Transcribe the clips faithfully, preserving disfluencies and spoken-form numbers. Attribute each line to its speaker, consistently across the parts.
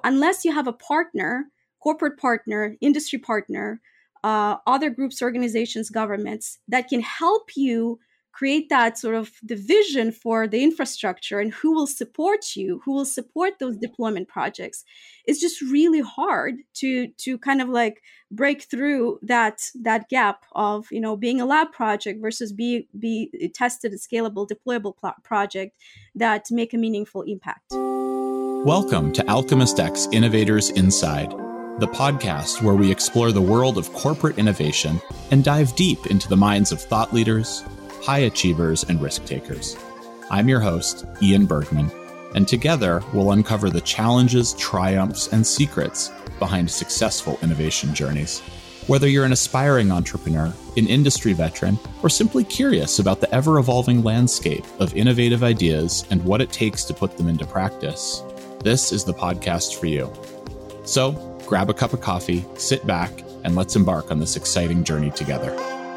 Speaker 1: unless you have a partner, corporate partner, industry partner, uh, other groups, organizations, governments that can help you create that sort of the vision for the infrastructure and who will support you, who will support those deployment projects, it's just really hard to to kind of like break through that that gap of, you know, being a lab project versus be be tested, scalable, deployable pl- project that make a meaningful impact.
Speaker 2: Welcome to Alchemist X Innovators Inside, the podcast where we explore the world of corporate innovation and dive deep into the minds of thought leaders, high achievers, and risk takers. I'm your host, Ian Bergman, and together we'll uncover the challenges, triumphs, and secrets behind successful innovation journeys. Whether you're an aspiring entrepreneur, an industry veteran, or simply curious about the ever-evolving landscape of innovative ideas and what it takes to put them into practice, this is the podcast for you. So, grab a cup of coffee, sit back, and let's embark on this exciting journey together.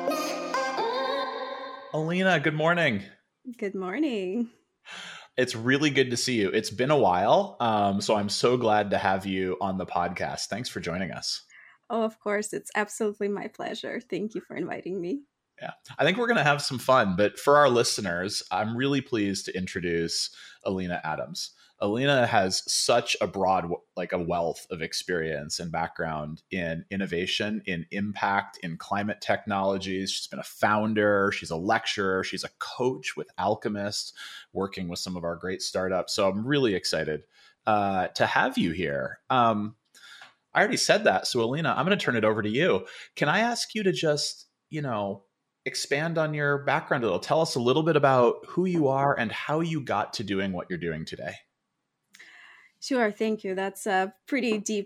Speaker 2: Alina, good morning.
Speaker 1: Good morning.
Speaker 2: It's really good to see you. It's been a while, um, so I'm so glad to have you on the podcast. Thanks for joining us.
Speaker 1: Oh, of course. It's absolutely my pleasure. Thank you for inviting me.
Speaker 2: Yeah, I think we're going to have some fun, but for our listeners, I'm really pleased to introduce Alina Adams. Alina has such a broad, like a wealth of experience and background in innovation, in impact, in climate technologies. She's been a founder, she's a lecturer, she's a coach with Alchemist, working with some of our great startups. So I'm really excited uh, to have you here. Um, I already said that. So Alina, I'm going to turn it over to you. Can I ask you to just, you know, expand on your background a little? Tell us a little bit about who you are and how you got to doing what you're doing today.
Speaker 1: Sure, thank you. That's a pretty deep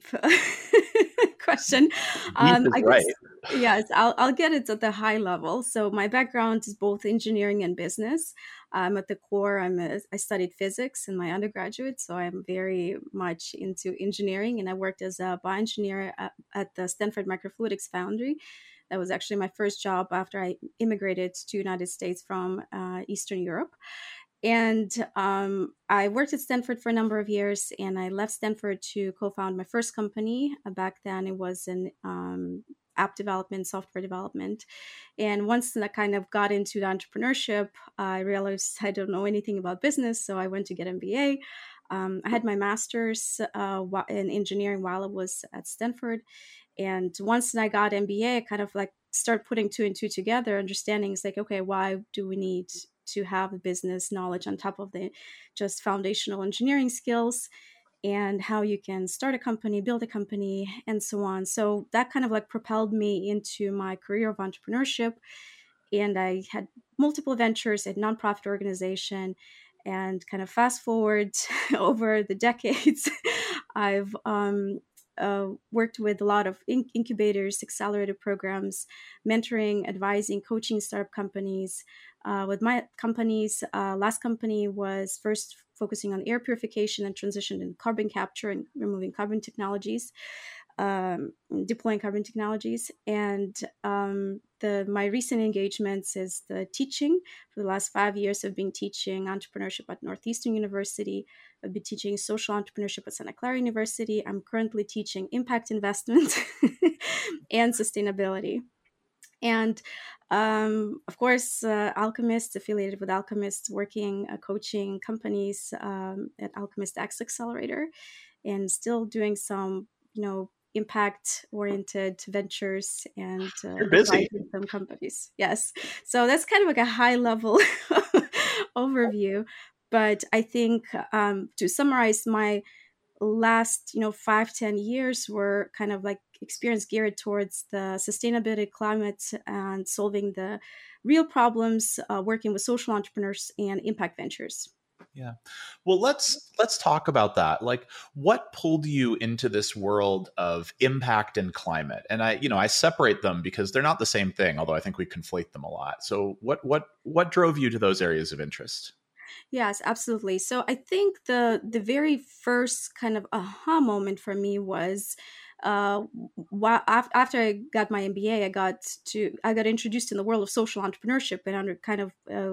Speaker 1: question.
Speaker 2: Deep
Speaker 1: Um,
Speaker 2: is
Speaker 1: I guess,
Speaker 2: right.
Speaker 1: yes, I'll, I'll get it at the high level. So my background is both engineering and business. Um, at the core, I'm a, I studied physics in my undergraduate, so I'm very much into engineering, and I worked as a bioengineer at, at the Stanford Microfluidics Foundry. That was actually my first job after I immigrated to the United States from uh, Eastern Europe. And um, I worked at Stanford for a number of years, and I left Stanford to co-found my first company. Uh, back then, it was an um, app development, software development. And once I kind of got into the entrepreneurship, I realized I don't know anything about business, so I went to get an M B A. Um, I had my master's uh, in engineering while I was at Stanford. And once I got M B A, I kind of like start putting two and two together, understanding it's like, okay, why do we need to have the business knowledge on top of the just foundational engineering skills, and how you can start a company, build a company, and so on. So that kind of like propelled me into my career of entrepreneurship. And I had multiple ventures at nonprofit organization. And kind of fast forward over the decades, I've um, uh, worked with a lot of in- incubators, accelerator programs, mentoring, advising, coaching startup companies. Uh, with my companies, uh, last company was first focusing on air purification and transition in carbon capture and removing carbon technologies, um, deploying carbon technologies. And um, the my recent engagements is the teaching. For the last five years, I've been teaching entrepreneurship at Northeastern University. I've been teaching social entrepreneurship at Santa Clara University. I'm currently teaching impact investment and sustainability. And um, of course, uh, Alchemist, affiliated with Alchemist, working, uh, coaching companies um, at Alchemist X Accelerator, and still doing some, you know, impact-oriented ventures and uh,
Speaker 2: You're busy.
Speaker 1: advising some companies. Yes. So that's kind of like a high-level overview. But I think um, to summarize, my last, you know, five, ten years were kind of like experience geared towards the sustainability, climate, and solving the real problems, uh, working with social entrepreneurs and impact ventures.
Speaker 2: Yeah. Well, let's let's talk about that. Like, what pulled you into this world of impact and climate? And I, you know, I separate them because they're not the same thing, although I think we conflate them a lot. So what what what drove you to those areas of interest?
Speaker 1: Yes, absolutely. So I think the the very first kind of aha moment for me was uh, while, after I got my M B A, I got to I got introduced in the world of social entrepreneurship and under kind of uh,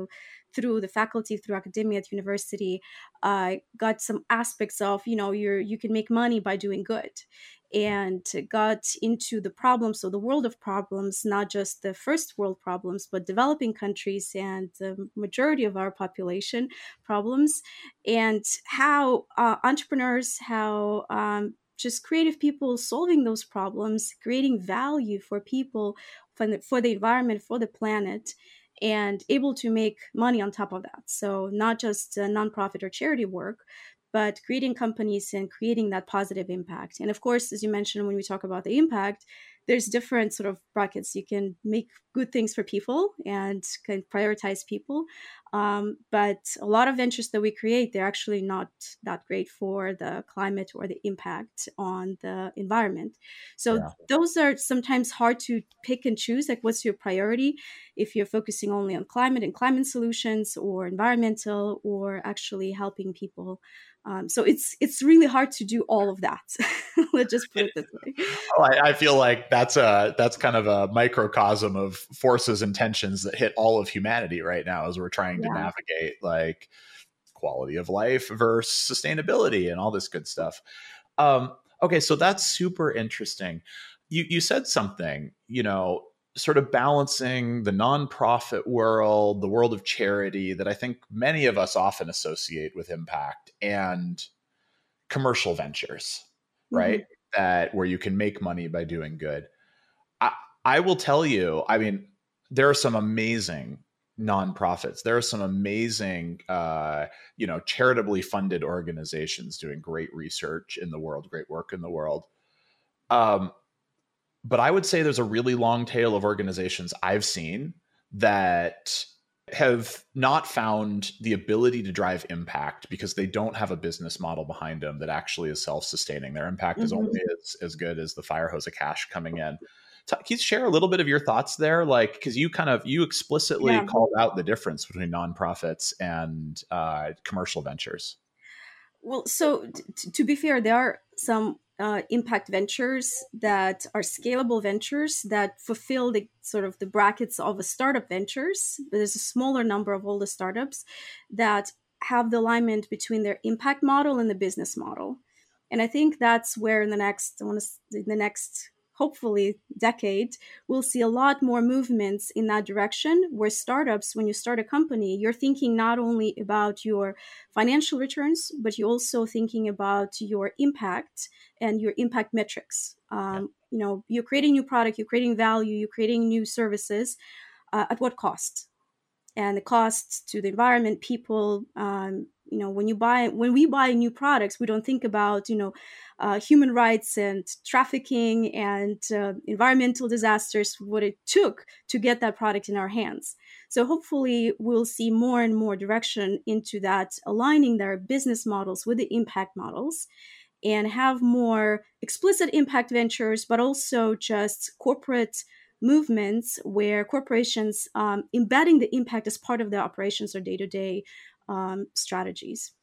Speaker 1: through the faculty, through academia at university, I uh, got some aspects of, you know, you're, you can make money by doing good, and got into the problems, so the world of problems, not just the first world problems, but developing countries and the majority of our population problems, and how uh, entrepreneurs, how um, just creative people solving those problems, creating value for people, for the, for the environment, for the planet, and able to make money on top of that. So not just uh, nonprofit or charity work, but creating companies and creating that positive impact. And of course, as you mentioned, when we talk about the impact, there's different sort of brackets. You can make good things for people and can prioritize people. Um, but a lot of ventures that we create, they're actually not that great for the climate or the impact on the environment. So
Speaker 2: Yeah.
Speaker 1: those are sometimes hard to pick and choose. Like, what's your priority? If you're focusing only on climate and climate solutions, or environmental, or actually helping people. Um, so it's it's really hard to do all of that. Let's just put it this way.
Speaker 2: Oh, I, I feel like that's a that's kind of a microcosm of forces and tensions that hit all of humanity right now as we're trying
Speaker 1: Yeah.
Speaker 2: to navigate like quality of life versus sustainability and all this good stuff. Um, okay, so that's super interesting. You you said something, you know, sort of balancing the nonprofit world, the world of charity that I think many of us often associate with impact, and commercial ventures, right? Mm-hmm. That where you can make money by doing good. I, I will tell you, I mean, there are some amazing nonprofits. There are some amazing, uh, you know, charitably funded organizations doing great research in the world, great work in the world. Um, But I would say there's a really long tail of organizations I've seen that have not found the ability to drive impact because they don't have a business model behind them that actually is self-sustaining. Their impact mm-hmm. is only as, as good as the fire hose of cash coming in. Can you share a little bit of your thoughts there? Like, because you kind of, you explicitly yeah. called out the difference between nonprofits and uh, commercial ventures.
Speaker 1: Well, so t- to be fair, there are some Uh, impact ventures that are scalable ventures that fulfill the sort of the brackets of a startup ventures. There's a smaller number of all the startups that have the alignment between their impact model and the business model. And I think that's where in the next, I want to, in the next, hopefully decade, we'll see a lot more movements in that direction, where startups, when you start a company, you're thinking not only about your financial returns, but you're also thinking about your impact and your impact metrics. Um, yeah. You know, you're creating new product, you're creating value, you're creating new services. Uh, at what cost? And the cost to the environment, people. Um, you know, when you buy, when we buy new products, we don't think about, you know, uh, human rights and trafficking and uh, environmental disasters, what it took to get that product in our hands. So hopefully we'll see more and more direction into that, aligning their business models with the impact models, and have more explicit impact ventures, but also just corporate movements where corporations um, embedding the impact as part of their operations or day-to-day um, strategies.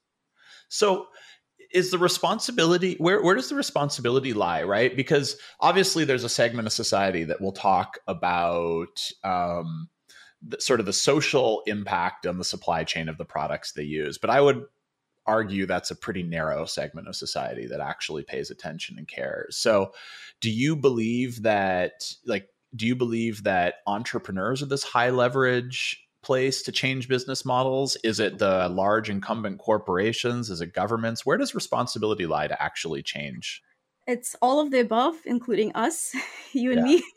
Speaker 2: So is the responsibility, where, where does the responsibility lie, right? Because obviously there's a segment of society that will talk about um, the, sort of the social impact on the supply chain of the products they use. But I would argue that's a pretty narrow segment of society that actually pays attention and cares. So do you believe that, like, do you believe that entrepreneurs are this high leverage place to change business models? Is it the large incumbent corporations? Is it governments? Where does responsibility lie to actually change?
Speaker 1: It's all of the above, including us, you and yeah. me.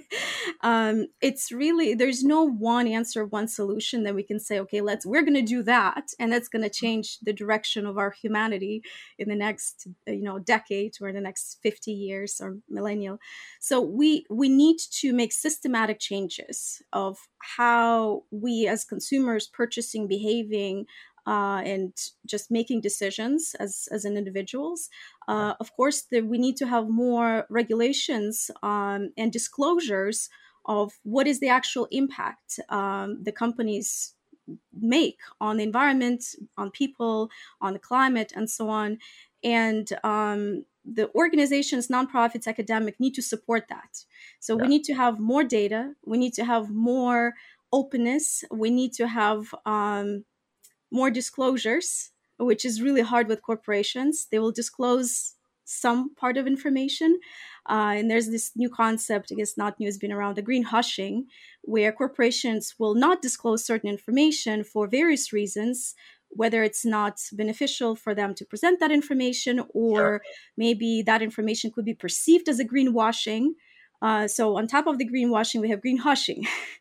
Speaker 1: um, it's really, there's no one answer, one solution that we can say, okay, let's, we're going to do that. And that's going to change the direction of our humanity in the next, you know, decade or the next fifty years or millennial. So we, we need to make systematic changes of how we as consumers purchasing, behaving, Uh, and just making decisions as, as an individuals. Uh, of course, the, we need to have more regulations um, and disclosures of what is the actual impact um, the companies make on the environment, on people, on the climate, and so on. And um, the organizations, nonprofits, academic need to support that. So yeah. we need to have more data. We need to have more openness. We need to have um, more disclosures, which is really hard with corporations. They will disclose some part of information. Uh, and there's this new concept, I guess not new, has been around, the greenwashing, where corporations will not disclose certain information for various reasons, whether it's not beneficial for them to present that information, or
Speaker 2: Sure.
Speaker 1: maybe that information could be perceived as a greenwashing. Uh, so on top of the greenwashing, we have greenhushing.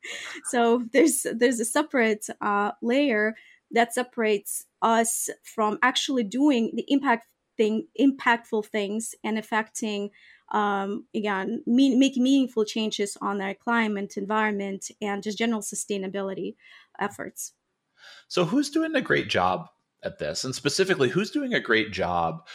Speaker 1: So there's there's a separate uh, layer that separates us from actually doing the impact thing, impactful things and affecting, um, again, mean, making meaningful changes on our climate, environment, and just general sustainability efforts.
Speaker 2: So who's doing a great job at this? And specifically, who's doing a great job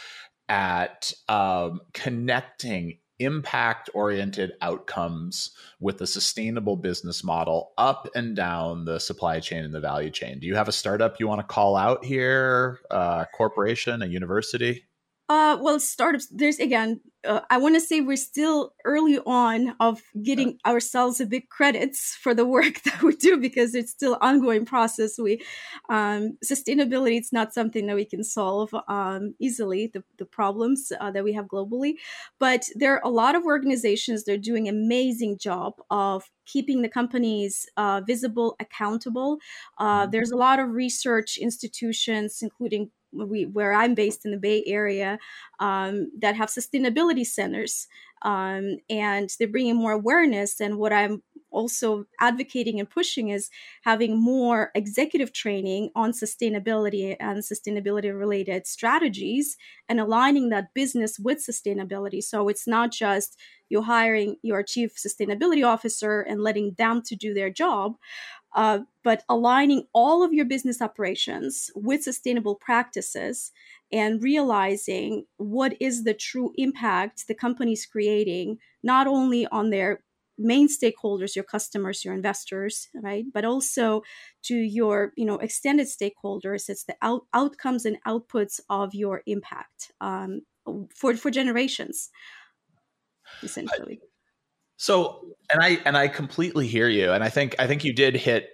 Speaker 2: at um, connecting impact-oriented outcomes with a sustainable business model up and down the supply chain and the value chain? Do you have a startup you want to call out here, a corporation, a university?
Speaker 1: Uh, well, startups, there's, again, uh, I want to say we're still early on of getting yeah. ourselves a big credits for the work that we do, because it's still ongoing process. We, um, sustainability, it's not something that we can solve um, easily, the, the problems uh, that we have globally. But there are a lot of organizations that are doing an amazing job of keeping the companies uh, visible, accountable. Uh, mm-hmm. There's a lot of research institutions, including We, where I'm based in the Bay Area, um, that have sustainability centers, um, and they're bringing more awareness. And what I'm also advocating and pushing is having more executive training on sustainability and sustainability-related strategies, and aligning that business with sustainability. So it's not just you hiring your chief sustainability officer and letting them to do their job, Uh, but aligning all of your business operations with sustainable practices and realizing what is the true impact the company's creating, not only on their main stakeholders, your customers, your investors, right, but also to your, you know, extended stakeholders. It's the out- outcomes and outputs of your impact um, for for generations, essentially.
Speaker 2: I- So, and I and I completely hear you, and I think I think you did hit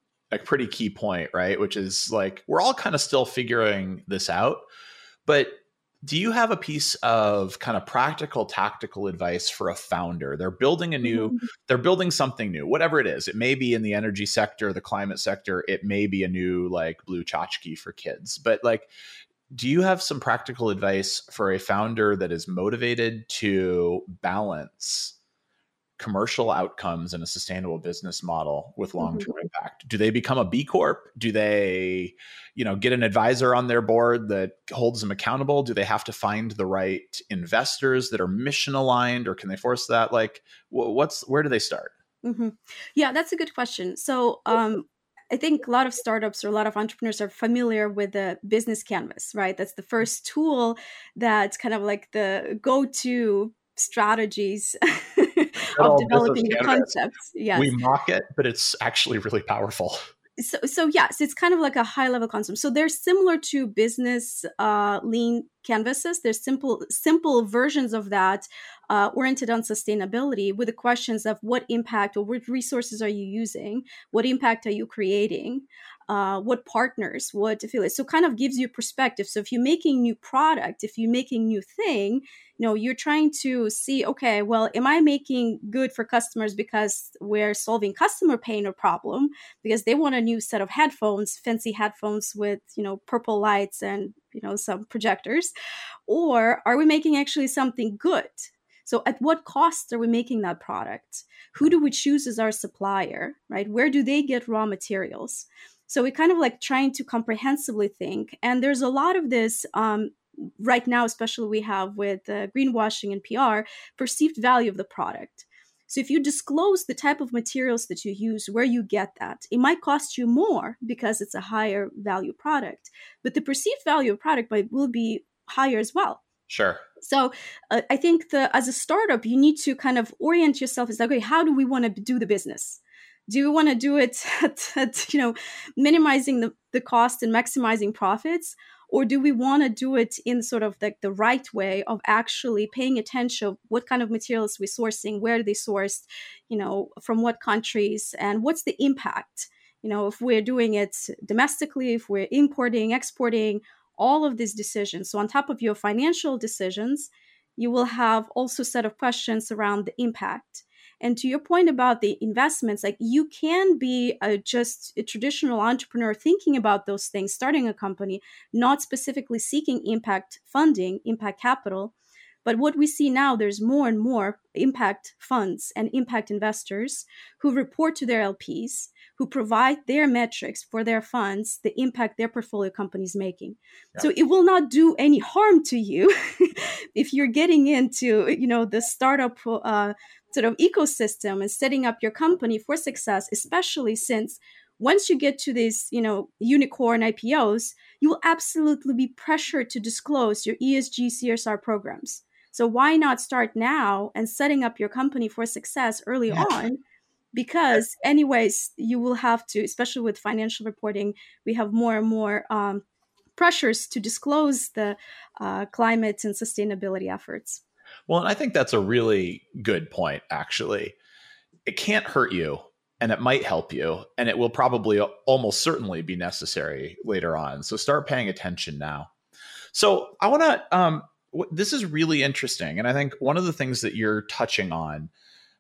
Speaker 2: a pretty key point, right? Which is like we're all kind of still figuring this out. But do you have a piece of kind of practical, tactical advice for a founder? They're building a new, mm-hmm. they're building something new, whatever it is. It may be in the energy sector, the climate sector. It may be a new like blue tchotchke for kids. But like, do you have some practical advice for a founder that is motivated to balance commercial outcomes and a sustainable business model with long-term mm-hmm. impact? Do they become a B Corp? Do they, you know, get an advisor on their board that holds them accountable? Do they have to find the right investors that are mission aligned, or can they force that? Like, what's, where do they start?
Speaker 1: Mm-hmm. Yeah, that's a good question. So, um, I think a lot of startups or a lot of entrepreneurs are familiar with the business canvas, right? That's the first tool that's kind of like the go-to strategies of developing the concepts. Yes.
Speaker 2: We mock it, but it's actually really powerful.
Speaker 1: So, so yes, it's kind of like a high level concept. So they're similar to business uh, lean canvases. There's simple, simple versions of that uh, oriented on sustainability, with the questions of what impact or what resources are you using? What impact are you creating? Uh, what partners, what affiliates? So kind of gives you perspective. So if you're making new product, if you're making new thing, you know, you're trying to see, okay, well, am I making good for customers because we're solving customer pain or problem because they want a new set of headphones, fancy headphones with, you know, purple lights and, you know, some projectors? Or are we making actually something good? So at what cost are we making that product? Who do we choose as our supplier, right? Where do they get raw materials? So we kind of like trying to comprehensively think. And there's a lot of this um, right now, especially we have with uh, greenwashing and P R, perceived value of the product. So if you disclose the type of materials that you use, where you get that, it might cost you more because it's a higher value product, but the perceived value of product might, will be higher as well.
Speaker 2: Sure.
Speaker 1: So uh, I think the, as a startup, you need to kind of orient yourself as like, okay, how do we want to do the business? Do we want to do it at, at you know, minimizing the, the cost and maximizing profits? Or do we want to do it in sort of like the right way of actually paying attention to what kind of materials we're sourcing, where are they sourced, you know, from what countries, and what's the impact? You know, if we're doing it domestically, if we're importing, exporting, all of these decisions. So on top of your financial decisions, you will have also a set of questions around the impact. And to your point about the investments, like you can be a, just a traditional entrepreneur thinking about those things, starting a company, not specifically seeking impact funding, impact capital. But what we see now, there's more and more impact funds and impact investors who report to their L Ps, who provide their metrics for their funds, the impact their portfolio company is making. Yeah. So it will not do any harm to you if you're getting into, you know, the startup uh, sort of ecosystem and setting up your company for success, especially since once you get to these, you know, unicorn I P Os, you will absolutely be pressured to disclose your E S G C S R programs. So why not start now and setting up your company for success early yeah. on? Because anyways, you will have to, especially with financial reporting, we have more and more um, pressures to disclose the uh, climate and sustainability efforts.
Speaker 2: Well, and I think that's a really good point, actually. It can't hurt you, and it might help you, and it will probably almost certainly be necessary later on. So start paying attention now. So I want to, um, w- this is really interesting. And I think one of the things that you're touching on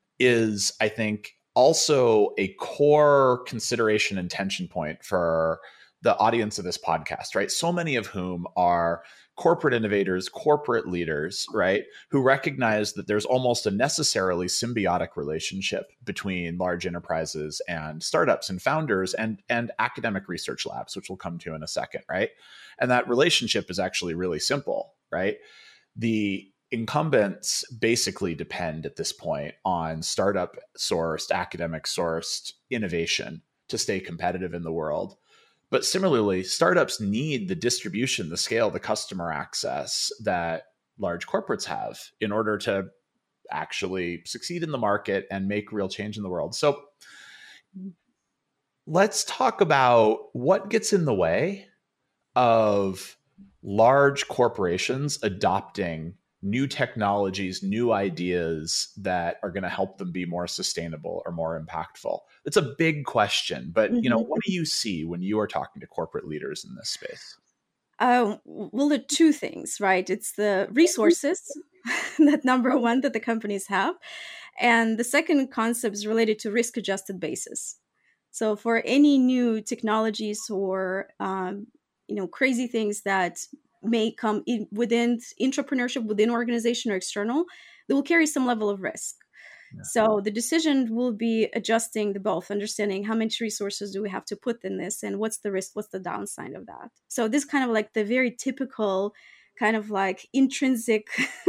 Speaker 2: is, I think, also a core consideration and tension point for the audience of this podcast, right? So many of whom are corporate innovators, corporate leaders, right? Who recognize that there's almost a necessarily symbiotic relationship between large enterprises and startups and founders and, and academic research labs, which we'll come to in a second, right? And that relationship is actually really simple, right? The incumbents basically depend at this point on startup sourced, academic sourced innovation to stay competitive in the world. But similarly, startups need the distribution, the scale, the customer access that large corporates have in order to actually succeed in the market and make real change in the world. So let's talk about what gets in the way of large corporations adopting new technologies, new ideas that are going to help them be more sustainable or more impactful. It's a big question, but mm-hmm. you know, what do you see when you are talking to corporate leaders in this space?
Speaker 1: Uh, well, there are two things, right? It's the resources, that number one that the companies have. And the second concept is related to risk-adjusted basis. So for any new technologies or, um, you know, crazy things that may come in within entrepreneurship, within organization or external, they will carry some level of risk. Yeah. So the decision will be adjusting the both, understanding how much resources do we have to put in this and what's the risk, what's the downside of that. So this kind of like the very typical kind of like intrinsic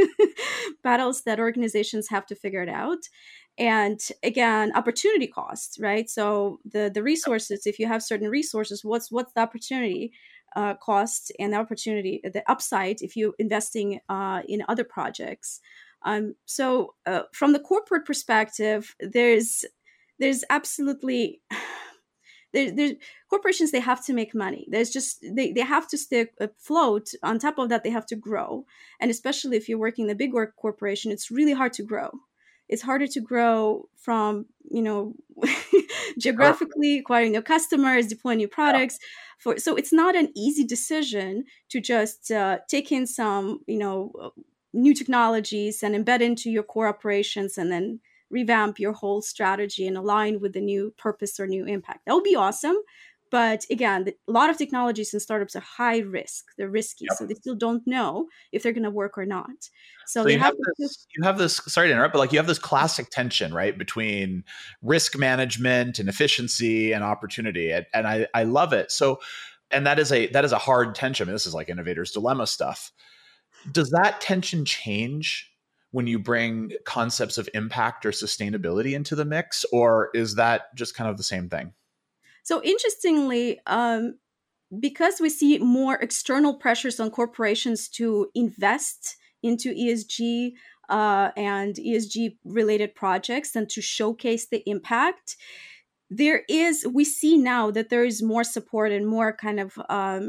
Speaker 1: battles that organizations have to figure it out. And again, opportunity costs, right? So the, the resources, if you have certain resources, what's what's the opportunity uh, cost and the opportunity, the upside if you're investing uh, in other projects. Um, so uh, from the corporate perspective, there's there's absolutely there, there's corporations, they have to make money. There's just they, they have to stay afloat. On top of that, they have to grow. And especially if you're working in a big work corporation, it's really hard to grow. It's harder to grow from, you know, geographically acquiring new customers, deploying new products. For so it's not an easy decision to just uh, take in some, you know, new technologies and embed into your core operations and then revamp your whole strategy and align with the new purpose or new impact. That would be awesome. But again, the, a lot of technologies and startups are high risk. They're risky. Yep. So they still don't know if they're going to work or not. So,
Speaker 2: so
Speaker 1: they
Speaker 2: you,
Speaker 1: have,
Speaker 2: have this, you have this, sorry to interrupt, but like you have this classic tension, right, between risk management and efficiency and opportunity. And, and I, I love it. So, and that is a, that is a hard tension. I mean, this is like innovator's dilemma stuff. Does that tension change when you bring concepts of impact or sustainability into the mix, or is that just kind of the same thing?
Speaker 1: So interestingly, um, because we see more external pressures on corporations to invest into E S G uh, and E S G related projects and to showcase the impact, there is, we see now that there is more support and more kind of um,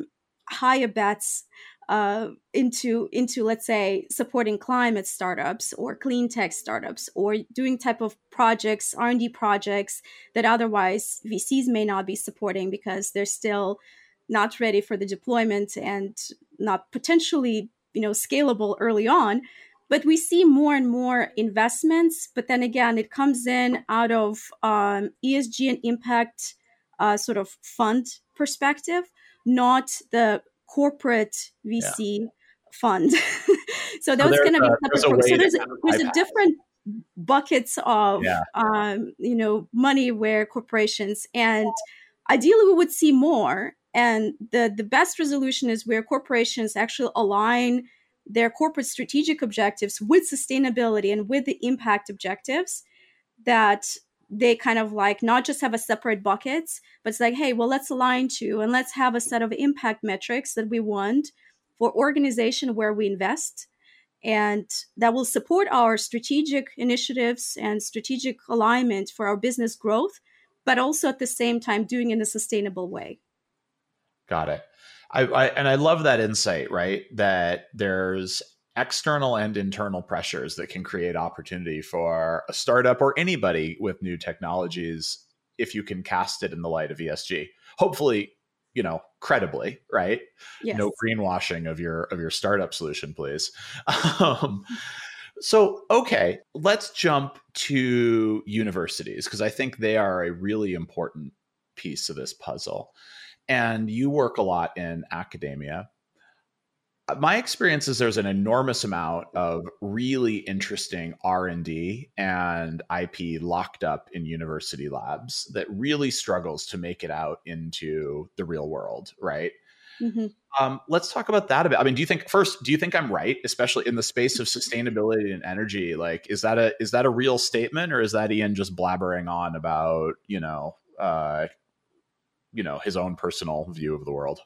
Speaker 1: higher bets uh, into into let's say supporting climate startups or clean tech startups, or doing type of projects, R and D projects that otherwise V Cs may not be supporting because they're still not ready for the deployment and not potentially, you know, scalable early on. But we see more and more investments. But then again, it comes in out of um, E S G and impact uh, sort of fund perspective, not the corporate V C yeah. fund. So those so kind of a, there's a so there's, a, there's a different buckets of yeah. um, you know, money where corporations, and ideally we would see more. And the the best resolution is where corporations actually align their corporate strategic objectives with sustainability and with the impact objectives, that they kind of like not just have a separate buckets, but it's like, hey, well, let's align to, and let's have a set of impact metrics that we want for organization where we invest, and that will support our strategic initiatives and strategic alignment for our business growth, but also at the same time doing it in a sustainable way.
Speaker 2: Got it. I, I and I love that insight, right? That there's external and internal pressures that can create opportunity for a startup or anybody with new technologies if you can cast it in the light of E S G. Hopefully, you know, credibly, right? Yes. No greenwashing of your of your startup solution, please. Um, so, okay, let's jump to universities, because I think they are a really important piece of this puzzle. And you work a lot in academia. My experience is there's an enormous amount of really interesting R and D and I P locked up in university labs that really struggles to make it out into the real world, right? Mm-hmm. Um, let's talk about that a bit. I mean, do you think first, do you think I'm right, especially in the space of sustainability and energy? Like, is that a is that a real statement, or is that Ian just blabbering on about, you know, uh, you know, his own personal view of the world?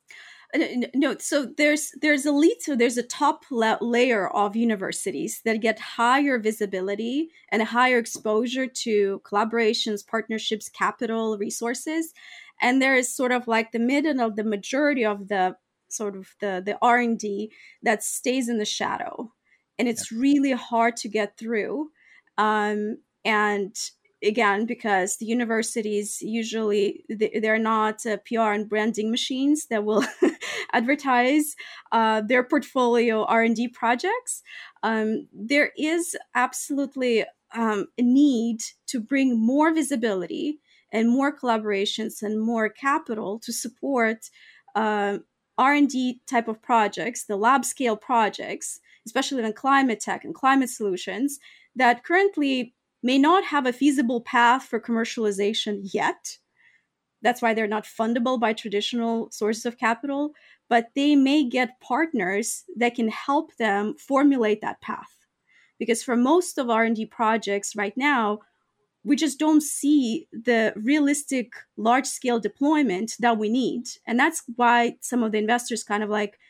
Speaker 1: No, so there's there's a lead, so there's a top la- layer of universities that get higher visibility and a higher exposure to collaborations, partnerships, capital, resources, and there is sort of like the middle of the majority of the sort of the the R and D that stays in the shadow, and it's yeah. really hard to get through, um, and. Again, because the universities usually, they're not uh, P R and branding machines that will advertise uh, their portfolio R and D projects. Um, there is absolutely um, a need to bring more visibility and more collaborations and more capital to support uh, R and D type of projects, the lab scale projects, especially in climate tech and climate solutions, that currently may not have a feasible path for commercialization yet. That's why they're not fundable by traditional sources of capital, but they may get partners that can help them formulate that path. Because for most of R and D projects right now, we just don't see the realistic large-scale deployment that we need. And that's why some of the investors kind of like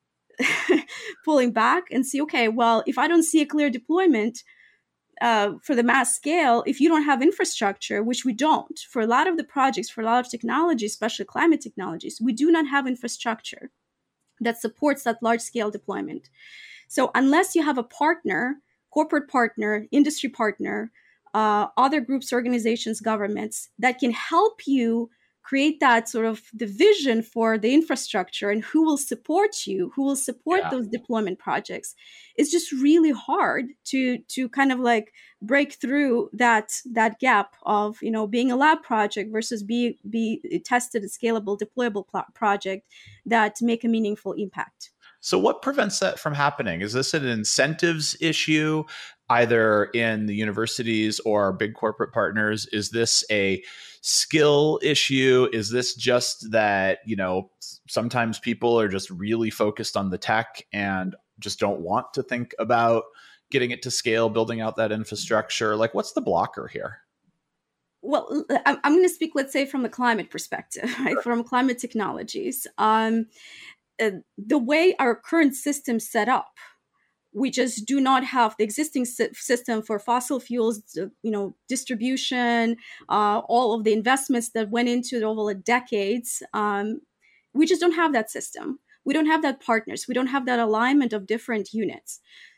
Speaker 1: pulling back and see, okay, well, if I don't see a clear deployment, Uh, for the mass scale, if you don't have infrastructure, which we don't, for a lot of the projects, for a lot of technologies, especially climate technologies, we do not have infrastructure that supports that large scale deployment. So unless you have a partner, corporate partner, industry partner, uh, other groups, organizations, governments that can help you create that sort of the vision for the infrastructure and who will support you, who will support yeah. those deployment projects. It's just really hard to to kind of like break through that that gap of, you know, being a lab project versus be be tested, scalable, deployable pl- project that make a meaningful impact.
Speaker 2: So what prevents that from happening? Is this an incentives issue, either in the universities or big corporate partners? Is this a skill issue? Is this just that, you know, sometimes people are just really focused on the tech and just don't want to think about getting it to scale, building out that infrastructure? Like, what's the blocker here?
Speaker 1: Well, I'm going to speak, let's say, from the climate perspective, right? Sure. From climate technologies. Um, uh, the way our current system's set up, we just do not have the existing system for fossil fuels, you know, distribution, uh, all of the investments that went into it over decades. Um, we just don't have that system. We don't have that partners. We don't have that alignment of different units.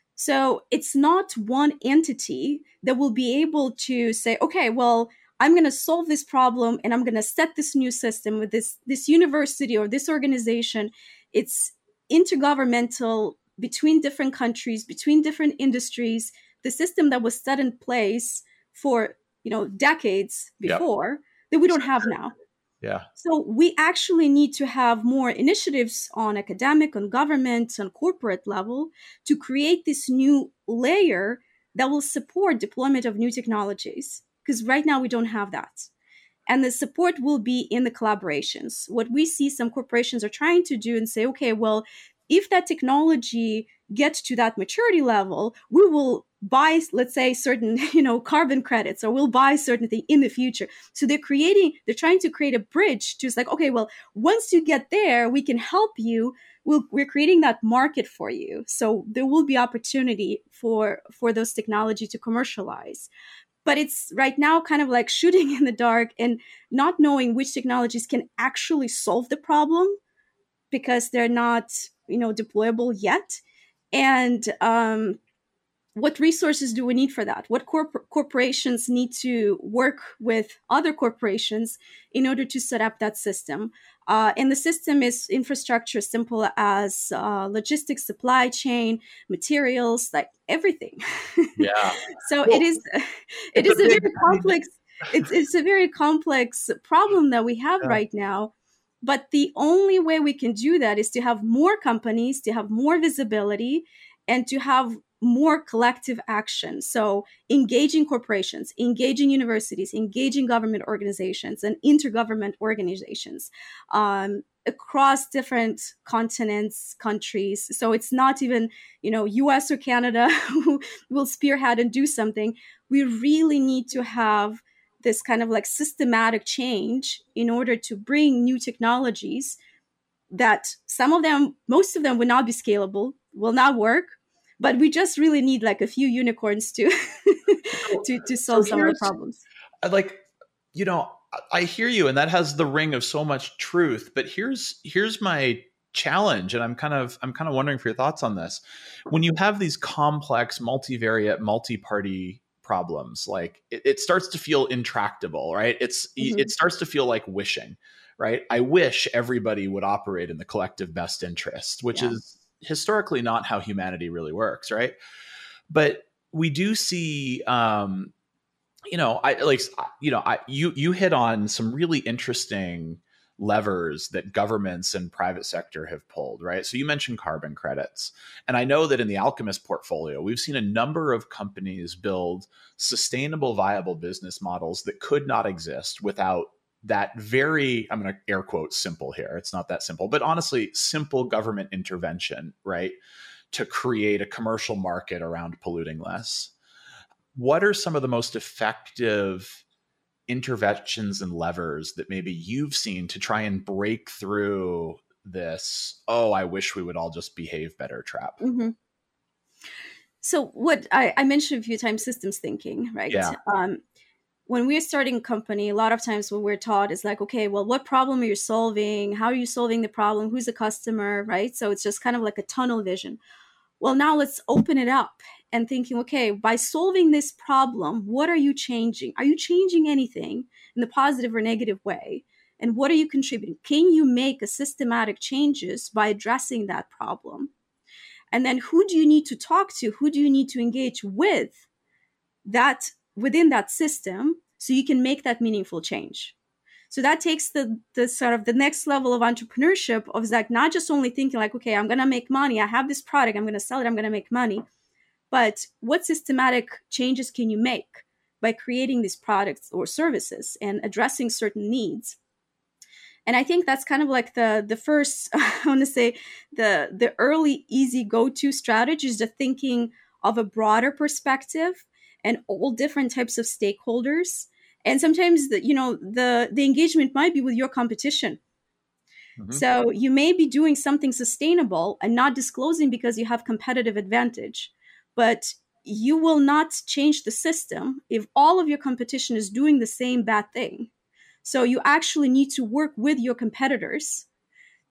Speaker 1: So it's not one entity that will be able to say, okay, well, I'm going to solve this problem and I'm going to set this new system with this, this university or this organization. It's intergovernmental between different countries, between different industries. The system that was set in place for, you know, decades before yep. that we don't have now.
Speaker 2: Yeah.
Speaker 1: So we actually need to have more initiatives on academic, on government, on corporate level to create this new layer that will support deployment of new technologies. Because right now we don't have that. And the support will be in the collaborations. What we see some corporations are trying to do and say, okay, well, if that technology gets to that maturity level, we will buy, let's say, certain, you know, carbon credits, or we'll buy certain thing in the future. So they're creating, they're trying to create a bridge to, it's like, okay, well, once you get there, we can help you. We'll, we're creating that market for you. So there will be opportunity for, for those technology to commercialize. But it's right now kind of like shooting in the dark and not knowing which technologies can actually solve the problem because they're not, you know, deployable yet. And um, what resources do we need for that? What corp- corporations need to work with other corporations in order to set up that system? Uh, and the system is infrastructure simple as uh, logistics, supply chain, materials, like everything.
Speaker 2: Yeah.
Speaker 1: So
Speaker 2: well,
Speaker 1: it is, it is a big, very complex, it's, it's a very complex problem that we have yeah. right now. But the only way we can do that is to have more companies, to have more visibility, and to have more collective action. So engaging corporations, engaging universities, engaging government organizations and intergovernment organizations um, across different continents, countries. So it's not even, you know, U S or Canada who will spearhead and do something. We really need to have this kind of like systematic change in order to bring new technologies that some of them, most of them will not be scalable, will not work, but we just really need like a few unicorns to to, to solve so some of the problems.
Speaker 2: Like, you know, I hear you, and that has the ring of so much truth, but here's here's my challenge, and I'm kind of I'm kind of wondering for your thoughts on this. When you have these complex, multivariate, multi-party problems, like it, it starts to feel intractable, right? It's mm-hmm. it starts to feel like wishing, right? I wish everybody would operate in the collective best interest, which yeah. is historically not how humanity really works, right? But we do see, um, you know, I like, you know, I you you hit on some really interesting levers that governments and private sector have pulled, right? So you mentioned carbon credits. And I know that in the Alkimist portfolio, we've seen a number of companies build sustainable, viable business models that could not exist without that very, I'm going to air quote simple here. It's not that simple, but honestly, simple government intervention, right? To create a commercial market around polluting less. What are some of the most effective interventions and levers that maybe you've seen to try and break through this, oh, I wish we would all just behave better trap?
Speaker 1: Mm-hmm. So what I, I mentioned a few times, systems thinking, right?
Speaker 2: Yeah.
Speaker 1: Um, when we're starting a company, a lot of times what we're taught is like, okay, well, what problem are you solving? How are you solving the problem? Who's the customer, right? So it's just kind of like a tunnel vision. Well, now let's open it up and thinking, okay, by solving this problem, what are you changing? Are you changing anything in the positive or negative way? And what are you contributing? Can you make a systematic changes by addressing that problem? And then who do you need to talk to? Who do you need to engage with that within that system so you can make that meaningful change? So that takes the the sort of the next level of entrepreneurship of like not just only thinking like, okay, I'm going to make money. I have this product. I'm going to sell it. I'm going to make money. But what systematic changes can you make by creating these products or services and addressing certain needs? And I think that's kind of like the the first, I want to say, the the early easy go-to strategies, the thinking of a broader perspective and all different types of stakeholders. And sometimes, the, you know, the, the engagement might be with your competition. Mm-hmm. So you may be doing something sustainable and not disclosing because you have competitive advantage. But you will not change the system if all of your competition is doing the same bad thing. So you actually need to work with your competitors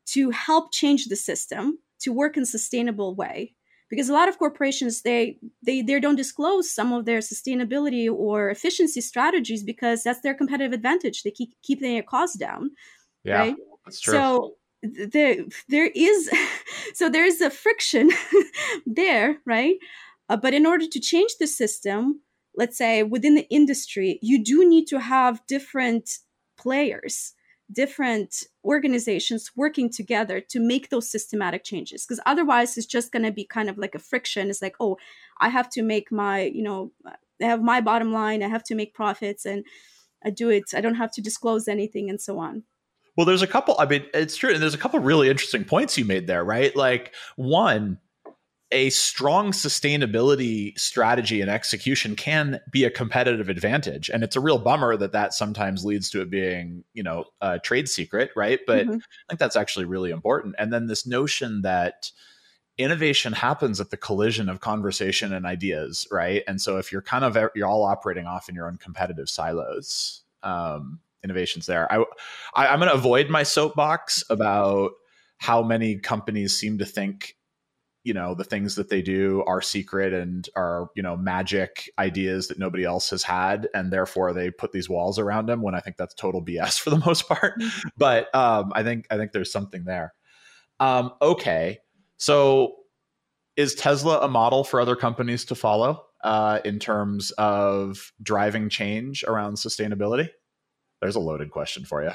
Speaker 1: to help change the system to work in a sustainable way. Because a lot of corporations, they, they they don't disclose some of their sustainability or efficiency strategies because that's their competitive advantage. They keep keeping their costs down,
Speaker 2: yeah,
Speaker 1: right?
Speaker 2: That's true.
Speaker 1: So there there is so there is a friction there, right? Uh, but in order to change the system, let's say within the industry, you do need to have different players, different organizations working together to make those systematic changes, because otherwise it's just going to be kind of like a friction. It's like, oh, I have to make my, you know, I have my bottom line, I have to make profits, and I do it, I don't have to disclose anything, and so on.
Speaker 2: Well, there's a couple, I mean, it's true. And there's a couple really interesting points you made there, right? Like, one, a strong sustainability strategy and execution can be a competitive advantage. And it's a real bummer that that sometimes leads to it being, you know, a trade secret, right? But mm-hmm. I think that's actually really important. And then this notion that innovation happens at the collision of conversation and ideas, right? And so if you're kind of, you're all operating off in your own competitive silos, um, innovations there. I, I I'm going to avoid my soapbox about how many companies seem to think, you know, the things that they do are secret and are, you know, magic ideas that nobody else has had, and therefore they put these walls around them, when I think that's total B S for the most part. Mm-hmm. But um, I think I think there's something there. Um, okay, so is Tesla a model for other companies to follow uh, in terms of driving change around sustainability? There's a loaded question for you.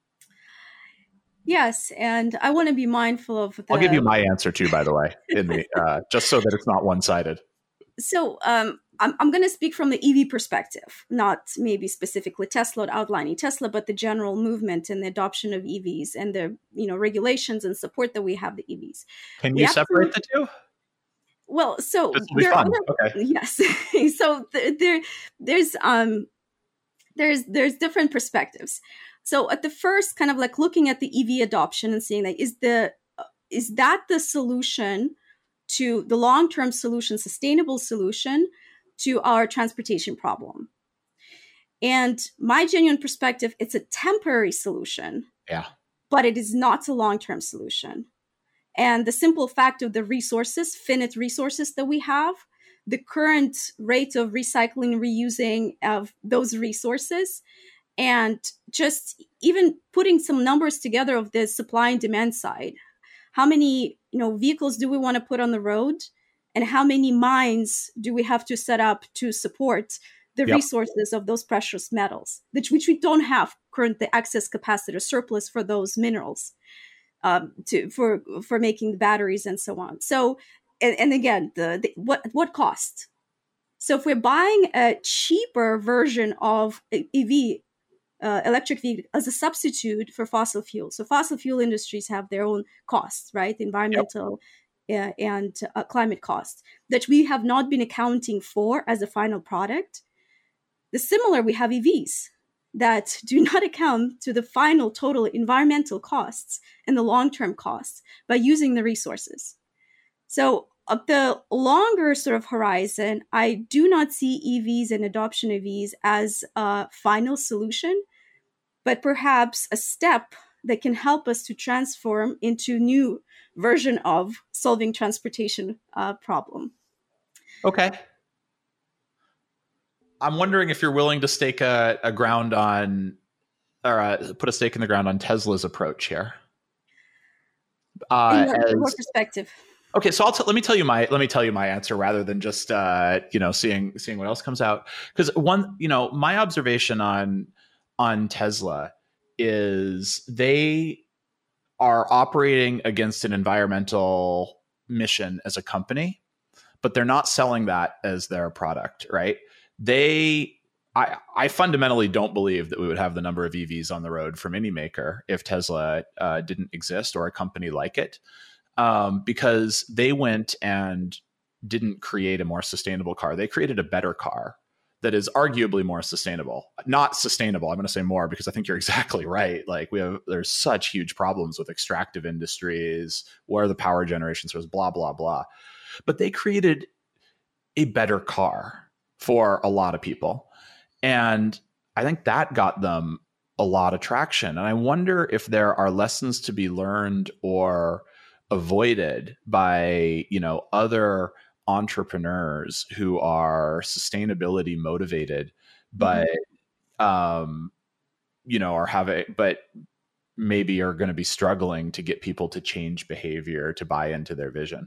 Speaker 1: Yes, and I want to be mindful of the...
Speaker 2: I'll give you my answer too, by the way, in the uh, just so that it's not one-sided.
Speaker 1: So um, I'm, I'm going to speak from the E V perspective, not maybe specifically Tesla, outlining Tesla, but the general movement and the adoption of E Vs and the, you know, regulations and support that we have the E Vs.
Speaker 2: Can you separate the two?
Speaker 1: Well, so
Speaker 2: this will be fun. Other, okay.
Speaker 1: Yes. So th- there, there's um, there's there's different perspectives. So at the first, kind of like looking at the E V adoption and seeing that is the is that the solution to the long-term solution, sustainable solution to our transportation problem? And my genuine perspective, it's a temporary solution.
Speaker 2: Yeah.
Speaker 1: But it is not a long-term solution. And the simple fact of the resources, finite resources that we have, the current rate of recycling, reusing of those resources, and just even putting some numbers together of the supply and demand side. How many, you know, vehicles do we want to put on the road? And how many mines do we have to set up to support the yep. resources of those precious metals, which, which we don't have currently excess capacity or surplus for those minerals um, to for for making the batteries and so on. So, and, and again, the, the what what cost? So if we're buying a cheaper version of E V, Uh, electric vehicle as a substitute for fossil fuel. So fossil fuel industries have their own costs, right? Environmental yep. uh, and uh, climate costs that we have not been accounting for as a final product. The similar, we have E Vs that do not account to the final total environmental costs and the long-term costs by using the resources. So up the longer sort of horizon, I do not see E Vs and adoption of E Vs as a final solution, but perhaps a step that can help us to transform into new version of solving transportation uh, problem.
Speaker 2: Okay. I'm wondering if you're willing to stake a, a ground on, or uh, put a stake in the ground on Tesla's approach here.
Speaker 1: Uh, in what, as, what perspective?
Speaker 2: Okay, so I'll t- let me tell you my let me tell you my answer rather than just uh, you know seeing seeing what else comes out. Because one, you know, my observation on on Tesla is they are operating against an environmental mission as a company, but they're not selling that as their product, right? They, I, I fundamentally don't believe that we would have the number of E Vs on the road from any maker if Tesla uh, didn't exist or a company like it. Um, because they went and didn't create a more sustainable car. They created a better car that is arguably more sustainable. Not sustainable, I'm going to say more because I think you're exactly right. Like we have, there's such huge problems with extractive industries, where the power generation source, blah, blah, blah. But they created a better car for a lot of people. And I think that got them a lot of traction. And I wonder if there are lessons to be learned or avoided by, you know, other entrepreneurs who are sustainability motivated, but, mm-hmm. um, you know, are having, but maybe are going to be struggling to get people to change behavior, to buy into their vision.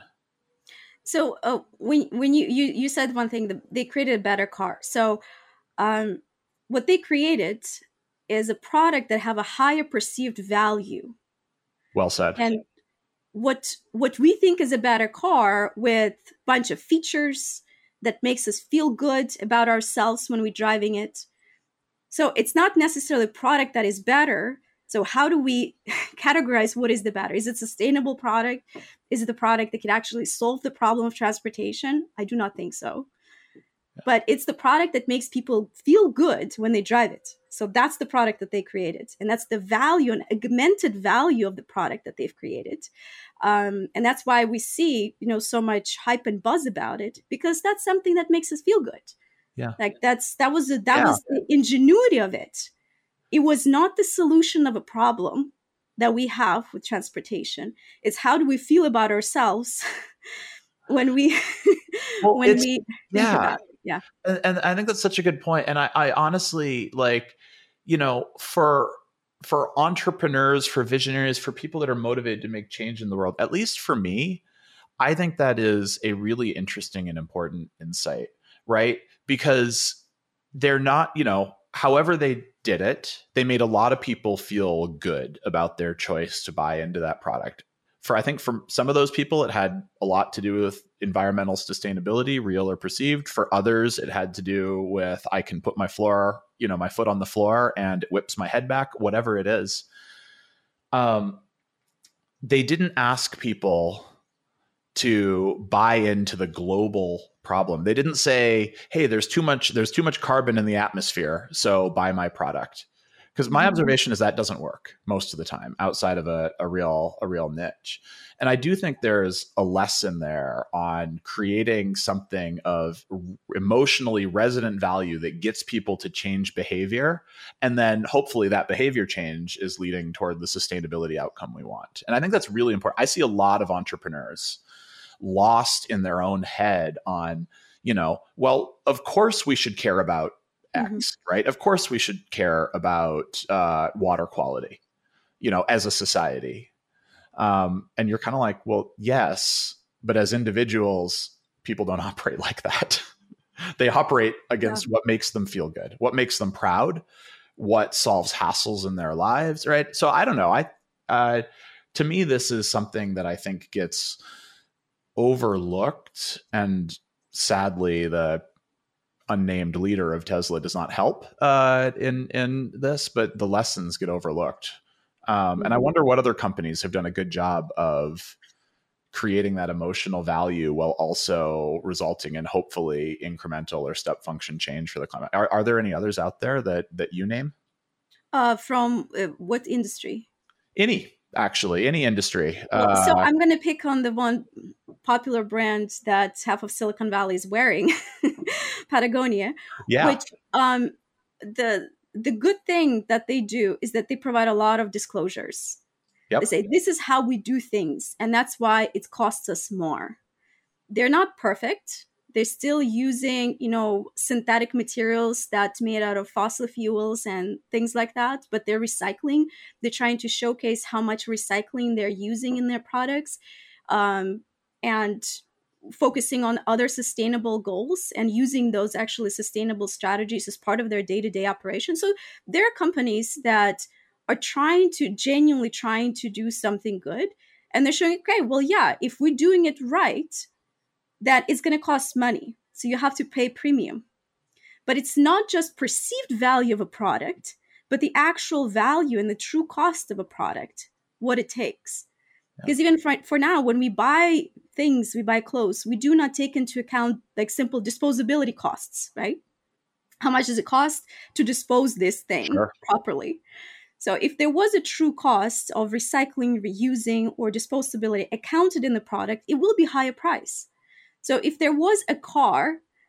Speaker 1: So uh, when when you, you you said one thing, that they created a better car. So um, what they created is a product that have a higher perceived value.
Speaker 2: Well said.
Speaker 1: And what what we think is a better car with a bunch of features that makes us feel good about ourselves when we're driving it. So it's not necessarily a product that is better. So how do we categorize what is the better? Is it a sustainable product? Is it a product that can actually solve the problem of transportation? I do not think so. Yeah. But it's the product that makes people feel good when they drive it. So that's the product that they created. And that's the value and augmented value of the product that they've created. Um, and that's why we see, you know, so much hype and buzz about it, because that's something that makes us feel good.
Speaker 2: Yeah.
Speaker 1: Like that's, that was, a, that
Speaker 2: yeah.
Speaker 1: was the ingenuity of it. It was not the solution of a problem that we have with transportation. It's how do we feel about ourselves when we
Speaker 2: well,
Speaker 1: when we think
Speaker 2: yeah.
Speaker 1: about it. Yeah.
Speaker 2: And, and I think that's such a good point. And I, I honestly, like, you know, for for entrepreneurs, for visionaries, for people that are motivated to make change in the world, at least for me, I think that is a really interesting and important insight, right? Because they're not, you know, however they did it, they made a lot of people feel good about their choice to buy into that product. For I think for some of those people, it had a lot to do with environmental sustainability, real or perceived. For others, it had to do with I can put my floor, you know, my foot on the floor and it whips my head back, whatever it is. Um, they didn't ask people to buy into the global problem. They didn't say, hey, there's too much, there's too much carbon in the atmosphere, so buy my product. Because my mm-hmm. observation is that doesn't work most of the time outside of a, a real, a real niche. And I do think there's a lesson there on creating something of emotionally resonant value that gets people to change behavior. And then hopefully that behavior change is leading toward the sustainability outcome we want. And I think that's really important. I see a lot of entrepreneurs lost in their own head on, you know, well, of course we should care about X, mm-hmm. right? Of course we should care about uh, water quality, you know, as a society. Um, and you're kind of like, well, yes, but as individuals, people don't operate like that. They operate against yeah. what makes them feel good, what makes them proud, what solves hassles in their lives, right? So I don't know. I, uh, to me, this is something that I think gets overlooked, and sadly the unnamed leader of Tesla does not help uh, in in this, but the lessons get overlooked. Um, mm-hmm. And I wonder what other companies have done a good job of creating that emotional value while also resulting in hopefully incremental or step function change for the climate. Are, are there any others out there that that you name?
Speaker 1: Uh, from uh, what industry?
Speaker 2: Any. Actually, any industry.
Speaker 1: Well, uh, so I'm going to pick on the one popular brand that half of Silicon Valley is wearing, Patagonia.
Speaker 2: Yeah.
Speaker 1: Which um, the the good thing that they do is that they provide a lot of disclosures.
Speaker 2: Yep.
Speaker 1: They say this is how we do things, and that's why it costs us more. They're not perfect. They're still using, you know, synthetic materials that's made out of fossil fuels and things like that, but they're recycling. They're trying to showcase how much recycling they're using in their products, um, and focusing on other sustainable goals and using those actually sustainable strategies as part of their day-to-day operation. So there are companies that are trying to genuinely trying to do something good. And they're showing, okay, well, yeah, if we're doing it right, that it's going to cost money. So you have to pay premium. But it's not just perceived value of a product, but the actual value and the true cost of a product, what it takes. Yeah. Because even for, for now, when we buy things, we buy clothes, we do not take into account like simple disposability costs, right? How much does it cost to dispose this thing sure. properly? So if there was a true cost of recycling, reusing, or disposability accounted in the product, it will be higher price. So if there was a car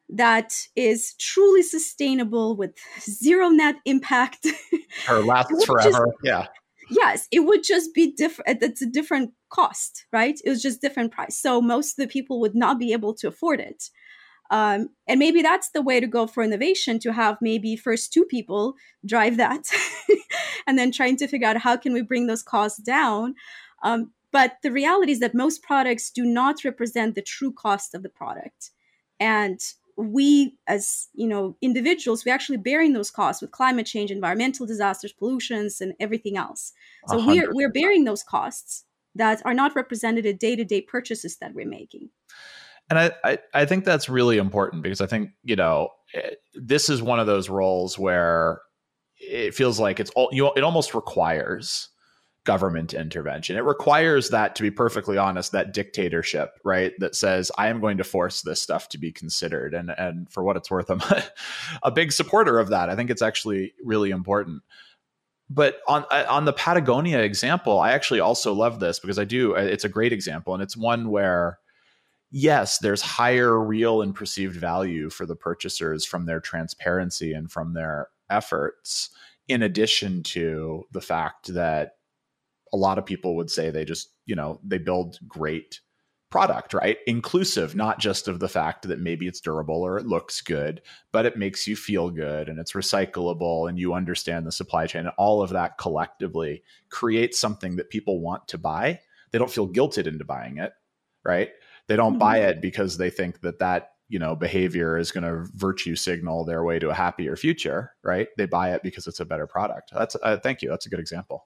Speaker 1: that is truly sustainable with zero net impact.
Speaker 2: Or lasts forever. Just, yeah.
Speaker 1: Yes, it would just be different. It's a different cost, right? It was just different price. So most of the people would not be able to afford it. Um, and maybe that's the way to go for innovation, to have maybe first two people drive that and then trying to figure out how can we bring those costs down. Um, but the reality is that most products do not represent the true cost of the product. And we, as you know, individuals, we're actually bearing those costs with climate change, environmental disasters, pollutions, and everything else. So one hundred percent. we're we're bearing those costs that are not represented in day-to-day purchases that we're making.
Speaker 2: And I, I, I think that's really important, because I think, you know, this is one of those roles where it feels like it's all, you know, it almost requires government intervention. It requires that, to be perfectly honest, that dictatorship, right? That says, I am going to force this stuff to be considered. And, and for what it's worth, I'm a big supporter of that. I think it's actually really important. But on on the Patagonia example, I actually also love this, because I do, it's a great example. And it's one where, yes, there's higher real and perceived value for the purchasers from their transparency and from their efforts, in addition to the fact that a lot of people would say they just, you know, they build great product, right? Inclusive, not just of the fact that maybe it's durable or it looks good, but it makes you feel good and it's recyclable and you understand the supply chain, and all of that collectively creates something that people want to buy. They don't feel guilted into buying it, right? They don't mm-hmm. buy it because they think that that, you know, behavior is going to virtue signal their way to a happier future, right? They buy it because it's a better product. That's uh, thank you. That's a good example.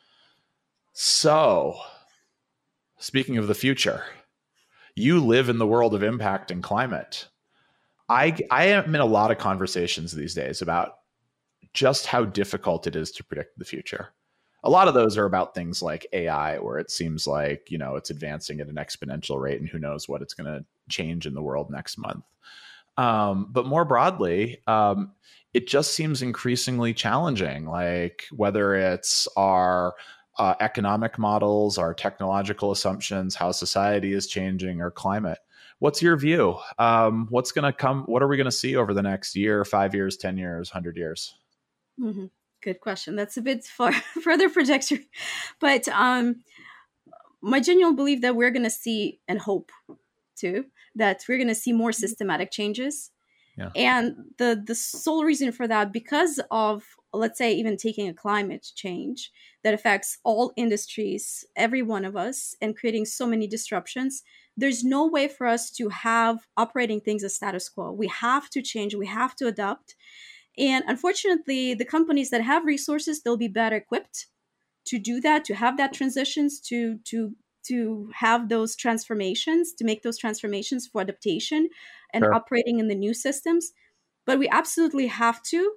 Speaker 2: So, speaking of the future, you live in the world of impact and climate. I I am in a lot of conversations these days about just how difficult it is to predict the future. A lot of those are about things like A I, where it seems like, you know, it's advancing at an exponential rate, and who knows what it's going to change in the world next month. Um, but more broadly, um, it just seems increasingly challenging, like whether it's our uh, economic models, our technological assumptions, how society is changing, or climate. What's your view? Um, what's going to come? What are we going to see over the next year, five years, ten years, one hundred years?
Speaker 1: Mm-hmm. Good question. That's a bit far further projection, but um, my genuine belief that we're going to see, and hope too, that we're going to see more systematic changes. Yeah. And the the sole reason for that, because of, let's say, even taking a climate change that affects all industries, every one of us, and creating so many disruptions, there's no way for us to have operating things as status quo. We have to change. We have to adapt. And unfortunately, the companies that have resources, they'll be better equipped to do that, to have that transitions, to to to have those transformations, to make those transformations for adaptation and sure. operating in the new systems. But we absolutely have to.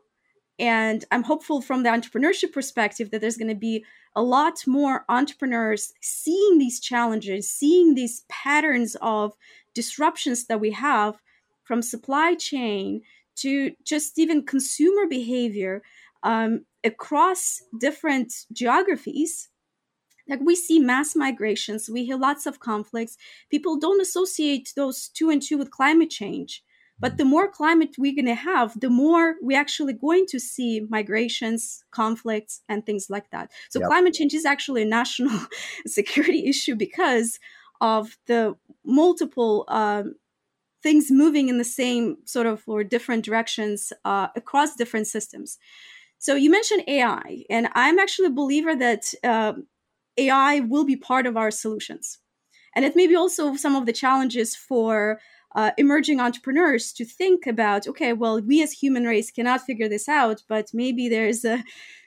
Speaker 1: And I'm hopeful from the entrepreneurship perspective that there's going to be a lot more entrepreneurs seeing these challenges, seeing these patterns of disruptions that we have from supply chain to just even consumer behavior um, across different geographies. Like, we see mass migrations, we hear lots of conflicts. People don't associate those two and two with climate change. But the more climate we're going to have, the more we're actually going to see migrations, conflicts, and things like that. So yep. climate change is actually a national security issue because of the multiple um, things moving in the same sort of or different directions uh, across different systems. So you mentioned A I, and I'm actually a believer that uh, A I will be part of our solutions. And it may be also some of the challenges for uh, emerging entrepreneurs to think about, okay, well, we as human race cannot figure this out, but maybe there's a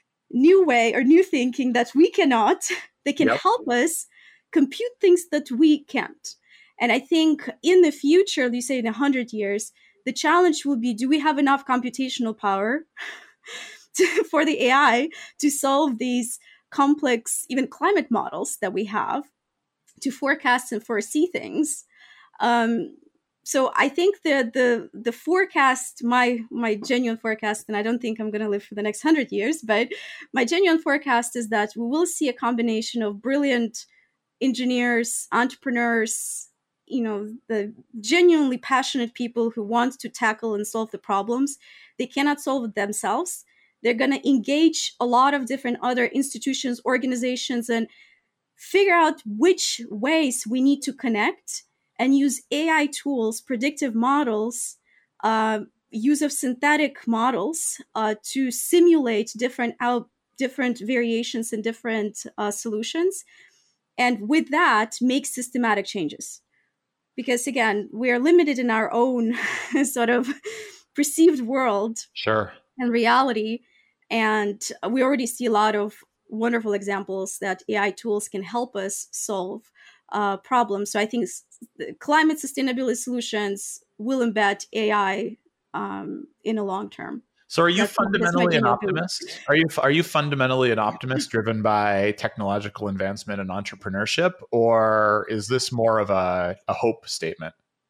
Speaker 1: new way or new thinking that we cannot. They can yep. help us compute things that we can't. And I think in the future, you say in one hundred years, the challenge will be, do we have enough computational power to, for the A I to solve these complex, even climate models that we have, to forecast and foresee things? Um, so I think the the the forecast, my my genuine forecast, and I don't think I'm going to live for the next hundred years, but my genuine forecast is that we will see a combination of brilliant engineers, entrepreneurs, you know, the genuinely passionate people who want to tackle and solve the problems, they cannot solve it themselves. They're going to engage a lot of different other institutions, organizations, and figure out which ways we need to connect and use A I tools, predictive models, uh, use of synthetic models uh, to simulate different out, different variations and different uh, solutions. And with that, make systematic changes. Because again, we are limited in our own sort of perceived world
Speaker 2: sure.
Speaker 1: and reality. And we already see a lot of wonderful examples that A I tools can help us solve uh, problems. So I think climate sustainability solutions will embed A I um, in the long term.
Speaker 2: So are you
Speaker 1: that's,
Speaker 2: fundamentally
Speaker 1: that's
Speaker 2: an optimist? Belief. Are you are you fundamentally an optimist driven by technological advancement and entrepreneurship, or is this more of a, a hope statement?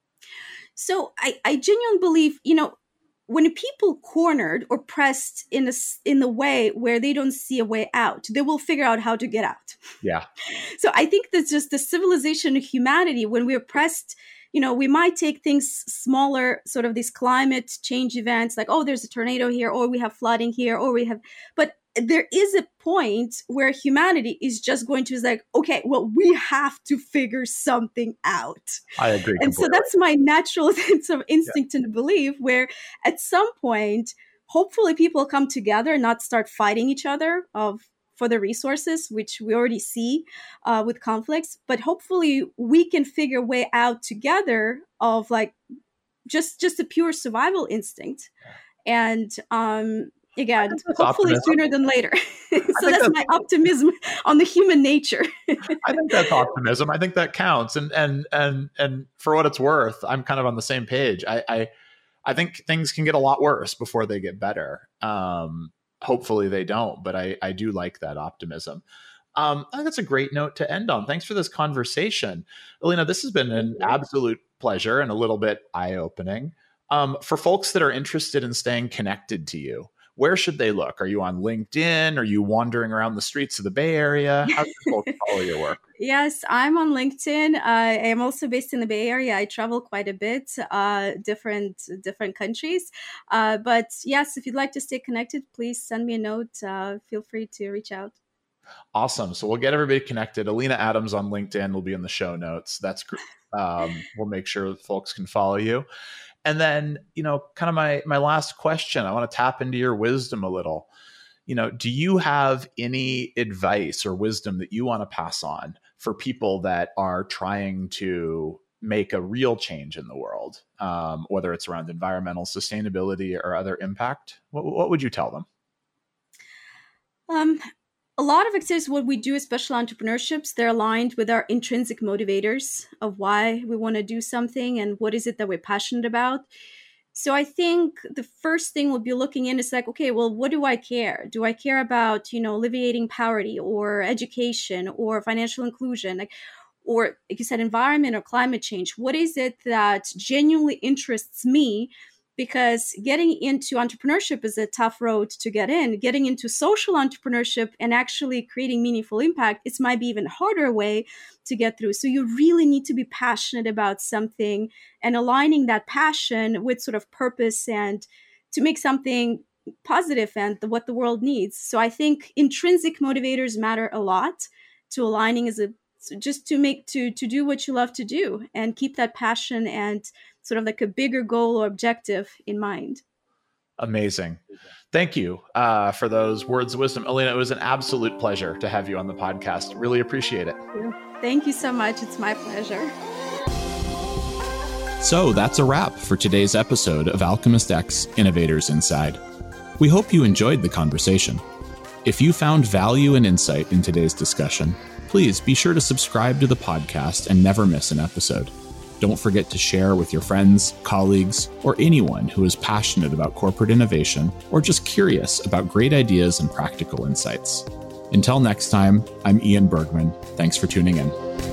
Speaker 1: So I, I genuinely believe, you know, when people cornered or pressed in a, in the way where they don't see a way out, they will figure out how to get out.
Speaker 2: Yeah.
Speaker 1: So I think that's just the civilization of humanity. When we're pressed, you know, we might take things smaller, sort of these climate change events, like, oh, there's a tornado here, or we have flooding here, or we have, but there is a point where humanity is just going to is like, okay, well, we have to figure something out.
Speaker 2: I agree.
Speaker 1: And completely. So that's my natural sense of instinct yeah. and belief, where at some point, hopefully people come together and not start fighting each other of for the resources, which we already see uh, with conflicts. But hopefully we can figure a way out together of like just, just a pure survival instinct. And, um, Again, hopefully optimism. Sooner than later. so that's, that's my optimism on the human nature.
Speaker 2: I think that's optimism. I think that counts. And and and and for what it's worth, I'm kind of on the same page. I I, I think things can get a lot worse before they get better. Um, hopefully they don't, but I, I do like that optimism. Um, I think that's a great note to end on. Thanks for this conversation. Alina, this has been an absolute pleasure and a little bit eye-opening. Um, for folks that are interested in staying connected to you, where should they look? Are you on LinkedIn? Are you wandering around the streets of the Bay Area? How can folks follow your work?
Speaker 1: Yes, I'm on LinkedIn. Uh, I am also based in the Bay Area. I travel quite a bit, uh, different different countries. Uh, but yes, if you'd like to stay connected, please send me a note. Uh, feel free to reach out.
Speaker 2: Awesome. So we'll get everybody connected. Alina Adams on LinkedIn will be in the show notes. That's great. Um, we'll make sure that folks can follow you. And then, you know, kind of my my last question, I want to tap into your wisdom a little. You know, do you have any advice or wisdom that you want to pass on for people that are trying to make a real change in the world, um, whether it's around environmental sustainability or other impact? What, what would you tell them?
Speaker 1: Um. A lot of activities, what we do, especially entrepreneurships, they're aligned with our intrinsic motivators of why we want to do something and what is it that we're passionate about. So I think the first thing we'll be looking in is like, okay, well, what do I care? Do I care about, you know, alleviating poverty or education or financial inclusion? Like, or like you said, environment or climate change? What is it that genuinely interests me? Because getting into entrepreneurship is a tough road to get in. Getting into social entrepreneurship and actually creating meaningful impact, it might be even harder way to get through. So you really need to be passionate about something and aligning that passion with sort of purpose and to make something positive and the, what the world needs. So I think intrinsic motivators matter a lot to aligning as a so just to make to to do what you love to do and keep that passion and sort of like a bigger goal or objective in mind.
Speaker 2: Amazing. Thank you uh, for those words of wisdom. Alina, it was an absolute pleasure to have you on the podcast. Really appreciate it.
Speaker 1: Thank you, Thank you so much. It's my pleasure.
Speaker 2: So that's a wrap for today's episode of Alchemist X Innovators Inside. We hope you enjoyed the conversation. If you found value and insight in today's discussion, please be sure to subscribe to the podcast and never miss an episode. Don't forget to share with your friends, colleagues, or anyone who is passionate about corporate innovation or just curious about great ideas and practical insights. Until next time, I'm Ian Bergman. Thanks for tuning in.